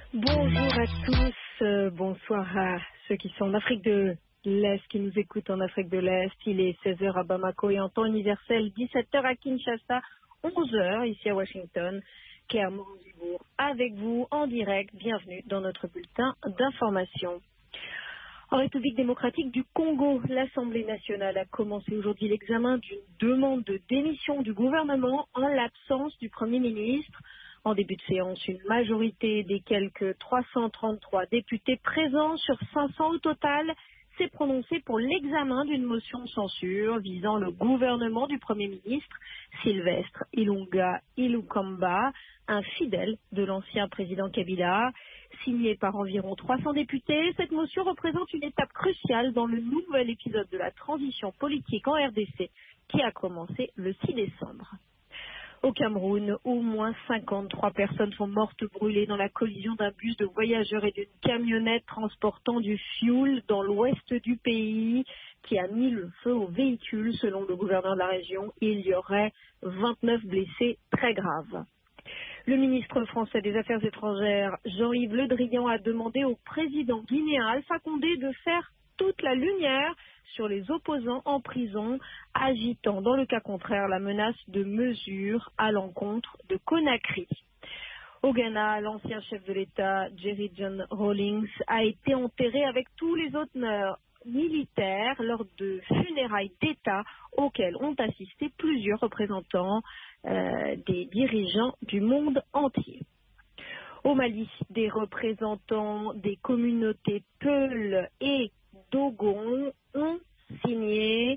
Bonjour à tous, bonsoir à ceux qui sont en Afrique de l'Est, qui nous écoutent en Afrique de l'Est. Il est 16h à Bamako et en temps universel, 17h à Kinshasa, 11h ici à Washington. Claire Morangibourg avec vous en direct. Bienvenue dans notre bulletin d'information. En République démocratique du Congo, l'Assemblée nationale a commencé aujourd'hui l'examen d'une demande de démission du gouvernement en l'absence du Premier ministre. En début de séance, une majorité des quelques 333 députés présents sur 500 au total s'est prononcée pour l'examen d'une motion de censure visant le gouvernement du Premier ministre Sylvestre Ilunga Ilukamba, un fidèle de l'ancien président Kabila. Signée par environ 300 députés, cette motion représente une étape cruciale dans le nouvel épisode de la transition politique en RDC qui a commencé le 6 décembre. Au Cameroun, au moins 53 personnes sont mortes brûlées dans la collision d'un bus de voyageurs et d'une camionnette transportant du fioul dans l'ouest du pays qui a mis le feu au véhicule. Selon le gouverneur de la région, il y aurait 29 blessés très graves. Le ministre français des Affaires étrangères, Jean-Yves Le Drian, a demandé au président guinéen Alpha Condé de faire toute la lumière sur les opposants en prison, agitant dans le cas contraire la menace de mesures à l'encontre de Conakry. Au Ghana, l'ancien chef de l'État, Jerry John Rawlings, a été enterré avec tous les honneurs militaires lors de funérailles d'État auxquelles ont assisté plusieurs représentants des dirigeants du monde entier. Au Mali, des représentants des communautés Peul et Dogon ont signé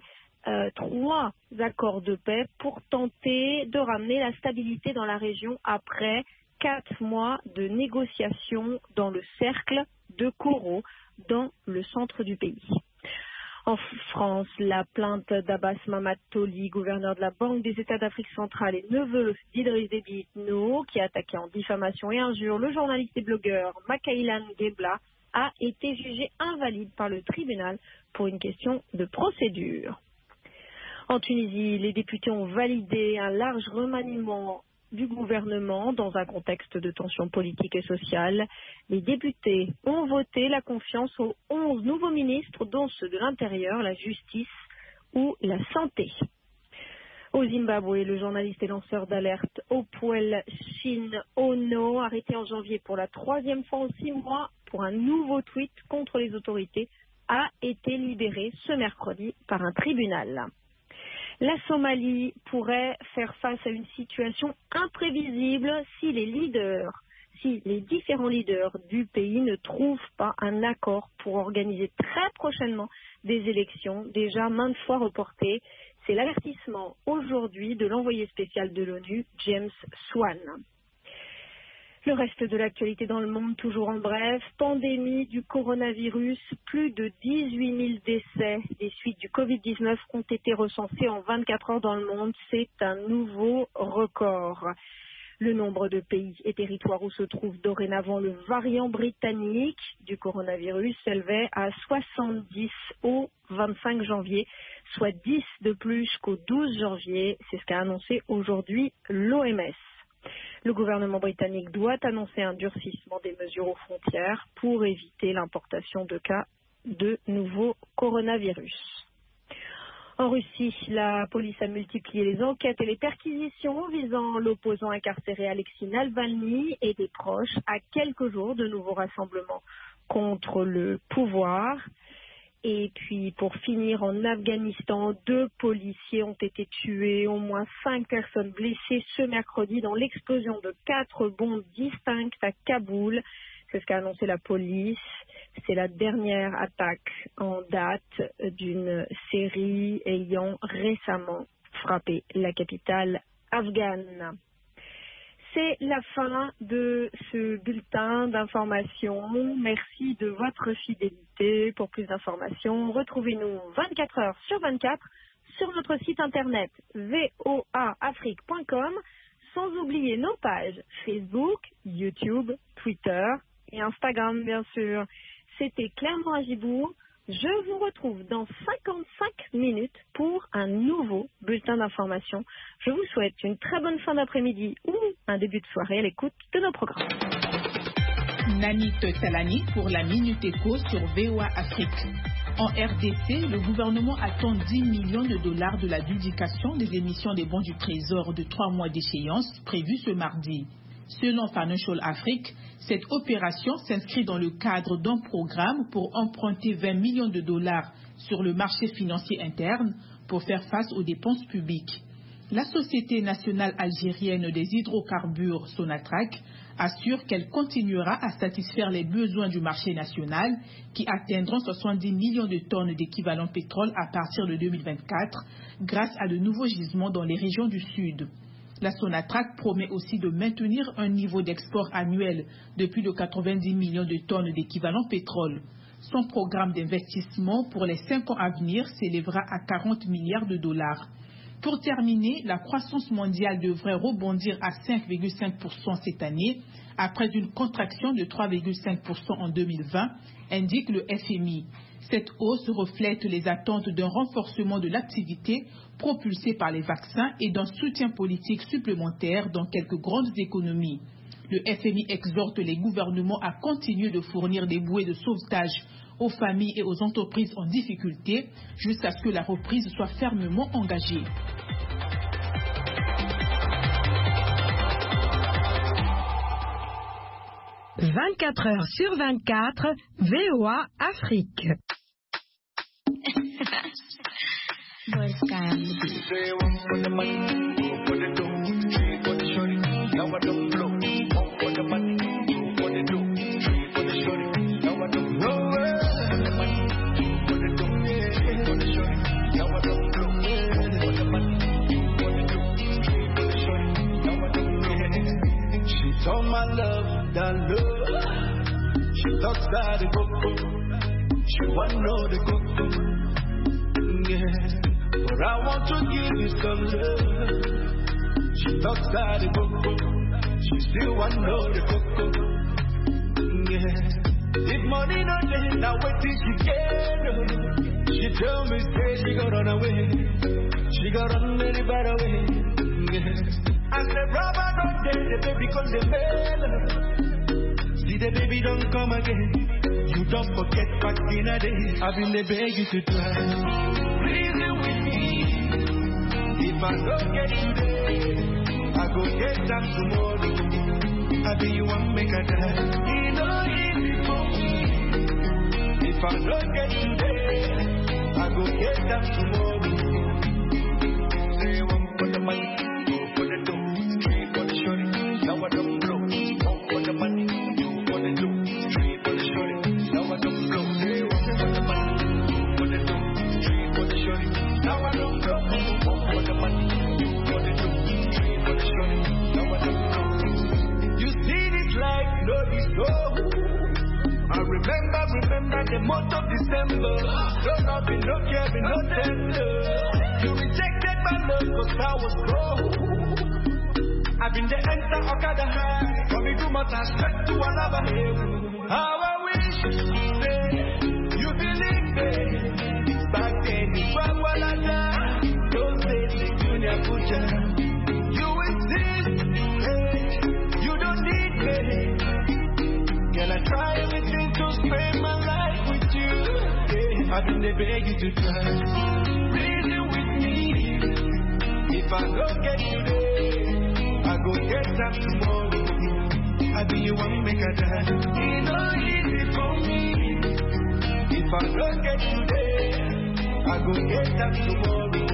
3 accords de paix pour tenter de ramener la stabilité dans la région après 4 mois de négociations dans le cercle de Koro, dans le centre du pays. En France, la plainte d'Abbas Mamad Toli, gouverneur de la Banque des États d'Afrique centrale et neveu d'Idriss Déby Itno, qui a attaqué en diffamation et injure le journaliste et blogueur Makaïlan Gebla, a été jugée invalide par le tribunal pour une question de procédure. En Tunisie, les députés ont validé un large remaniement du gouvernement dans un contexte de tension politique et sociale. Les députés ont voté la confiance aux 11 nouveaux ministres, dont ceux de l'Intérieur, la Justice ou la Santé. Au Zimbabwe, le journaliste et lanceur d'alerte Opuel Shin Ono, arrêté en janvier pour la 3e fois en 6 mois pour un nouveau tweet contre les autorités, a été libéré ce mercredi par un tribunal. La Somalie pourrait faire face à une situation imprévisible si les différents leaders du pays ne trouvent pas un accord pour organiser très prochainement des élections déjà maintes fois reportées. C'est l'avertissement aujourd'hui de l'envoyé spécial de l'ONU, James Swan. Le reste de l'actualité dans le monde, toujours en bref, pandémie du coronavirus, plus de 18 000 décès des suites du Covid-19 ont été recensés en 24 heures dans le monde. C'est un nouveau record. Le nombre de pays et territoires où se trouve dorénavant le variant britannique du coronavirus s'élevait à 70 au 25 janvier, soit 10 de plus qu'au 12 janvier. C'est ce qu'a annoncé aujourd'hui l'OMS. Le gouvernement britannique doit annoncer un durcissement des mesures aux frontières pour éviter l'importation de cas de nouveau coronavirus. En Russie, la police a multiplié les enquêtes et les perquisitions visant l'opposant incarcéré Alexei Navalny et des proches à quelques jours de nouveaux rassemblements contre le pouvoir. Et puis, pour finir, en Afghanistan, 2 policiers ont été tués, au moins 5 personnes blessées ce mercredi dans l'explosion de 4 bombes distinctes à Kaboul. C'est ce qu'a annoncé la police. C'est la dernière attaque en date d'une série ayant récemment frappé la capitale afghane. C'est la fin de ce bulletin d'information. Merci de votre fidélité. Pour plus d'informations, retrouvez-nous 24 heures sur 24 sur notre site internet voaafrique.com, sans oublier nos pages Facebook, YouTube, Twitter et Instagram, bien sûr. C'était Claire Morangibourg. Je vous retrouve dans 55 minutes pour un nouveau bulletin d'information. Je vous souhaite une très bonne fin d'après-midi ou un début de soirée à l'écoute de nos programmes. Nanit Talani pour la Minute Éco sur VOA Afrique. En RDC, le gouvernement attend 10 millions de dollars de l'adjudication des émissions des bons du Trésor de 3 mois d'échéance prévue ce mardi. Selon Financial Afrique, cette opération s'inscrit dans le cadre d'un programme pour emprunter 20 millions de dollars sur le marché financier interne pour faire face aux dépenses publiques. La Société nationale algérienne des hydrocarbures, Sonatrach, assure qu'elle continuera à satisfaire les besoins du marché national qui atteindront 70 millions de tonnes d'équivalent pétrole à partir de 2024 grâce à de nouveaux gisements dans les régions du Sud. La Sonatrach promet aussi de maintenir un niveau d'export annuel de plus de 90 millions de tonnes d'équivalent pétrole. Son programme d'investissement pour les 5 ans à venir s'élèvera à 40 milliards de dollars. Pour terminer, la croissance mondiale devrait rebondir à 5,5% cette année, après une contraction de 3,5% en 2020, indique le FMI. Cette hausse reflète les attentes d'un renforcement de l'activité propulsée par les vaccins et d'un soutien politique supplémentaire dans quelques grandes économies. Le FMI exhorte les gouvernements à continuer de fournir des bouées de sauvetage aux familles et aux entreprises en difficulté jusqu'à ce que la reprise soit fermement engagée. « 24 heures sur 24, VOA Afrique. Told my love that love. She talks about the cocoa. She want know the cocoa. Yeah, but I want to give you some love. She talks about the cocoa. She still want know the cocoa. Yeah, if money no day, now wait till she can. She tell me say she got run away. She got run very bad away. Yeah. I said, brother, don't date the baby cause the mail. See the baby don't come again. You don't forget back in a day. I've been there beg you to try. Reason with me. If I don't get you today, I go get them tomorrow. I be you one make a die. It's not easy for me. If I don't get you today, I go get them tomorrow. Say one for the money. Now I don't blow. One for the money, two for the dough, three for the shorty. Now I don't blow. One for the money, two for the dough, three for the shorty. Now I don't blow. One for the money, two for the dough, three for the shorty. Now I don't blow. You see this life, no this soul. I remember the month of December. No loving, no caring, no tender. You rejected my love 'cause I was broke. I've been the enter Okada high. For me do my time straight to another hill. How I wish you believe me. Back then you were what I done. Don't say the junior puja. You insist, you don't need me. Can I try everything to spend my life with you? I've been there beg you to try. Reason with me. If I don't get you there, I go get them tomorrow. I be you one make a die. It's not easy for me. If I don't get you there, I go get them tomorrow.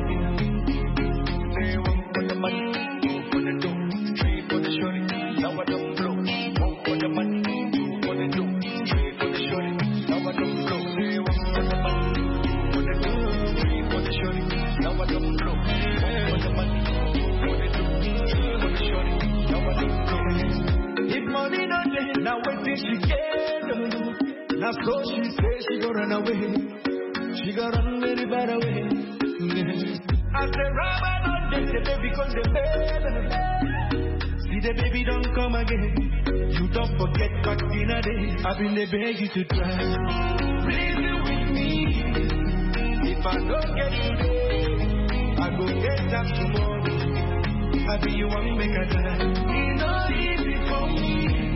Say one for the money, two for the dough, three for the shorty. Now I don't blow. One for the money, two for the dough, three for the shorty. Now I don't blow. Say one for the money, two for the dough, three for the shorty. Now I don't blow. One for the money, two for the dough, three for the shorty. Now I don't blow. If money not there, now wait till she can. Now so she say she go run away. She got run very bad away. I say Rabba not there, the baby cause the bed. See the baby don't come again. You don't forget back in a day. I've been there beg you to try. Reason with me. If I don't get you there, I go get them tomorrow. I be you one make a die. It's not easy for me.